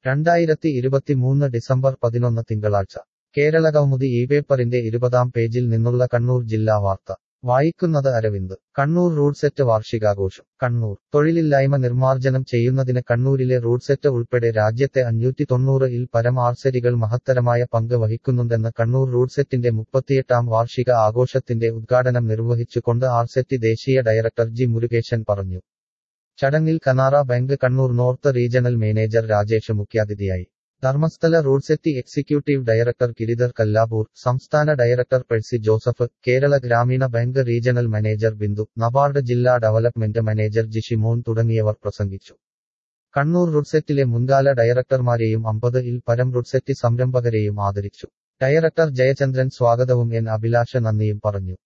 2023 December 11 തിങ്കളാഴ്ച കേരളകൗമുദി ഇപേപ്പറിന്റെ 20-ാം പേജിൽ നിന്നുള്ള കണ്ണൂർ ജില്ലാ വാർത്ത വായിക്കുന്നത് അരവിന്ദ്. കണ്ണൂർ റൂട്ട്സെറ്റ് വാർഷികാഘോഷം. കണ്ണൂർ തൊഴിലില്ലായ്മ നിർമ്മാർജ്ജനം ചെയ്യുന്നതിന് കണ്ണൂരിലെ റൂട്ട്സെറ്റ് ഉൾപ്പെടെ രാജ്യത്തെ 590-ൽ പരം ആർസെറ്റികൾ മഹത്തരമായ പങ്ക് വഹിക്കുന്നുണ്ടെന്ന് കണ്ണൂർ റൂട്ട്സെറ്റിന്റെ 38-ാം വാർഷിക ആഘോഷത്തിന്റെ ഉദ്ഘാടനം നിർവഹിച്ചുകൊണ്ട് ആർസെറ്റി ദേശീയ ഡയറക്ടർ ജി മുരുകേശൻ പറഞ്ഞു. ചടങ്ങിൽ Canara bank Kannur north regional manager Rajesh മുഖ്യാതിഥിയായി. ധർമ്മസ്ഥല റൂട്ട്സെറ്റ് എക്സിക്യൂട്ടീവ് ഡയറക്ടർ ഗിരിധർ കല്ലാപൂർ, സംസ്ഥാന director Percy Joseph, Kerala Gramin bank regional manager Bindu, NABARD ജില്ലാ ഡെവലപ്മെന്റ് മാനേജർ ജിഷിമോൻ തുടങ്ങിയവർ പ്രസംഗിച്ചു. കണ്ണൂർ റൂട്ട്സെറ്റിലെ മുൻകാല ഡയറക്ടർമാരെയും 50-ൽ പരം റൂട്ട്സെറ്റ് സംരംഭകരെയും ആദരിച്ചു. ഡയറക്ടർ ജയചന്ദ്രൻ സ്വാഗതവും എൻ അഭിലാഷ് നന്ദിയും പറഞ്ഞു.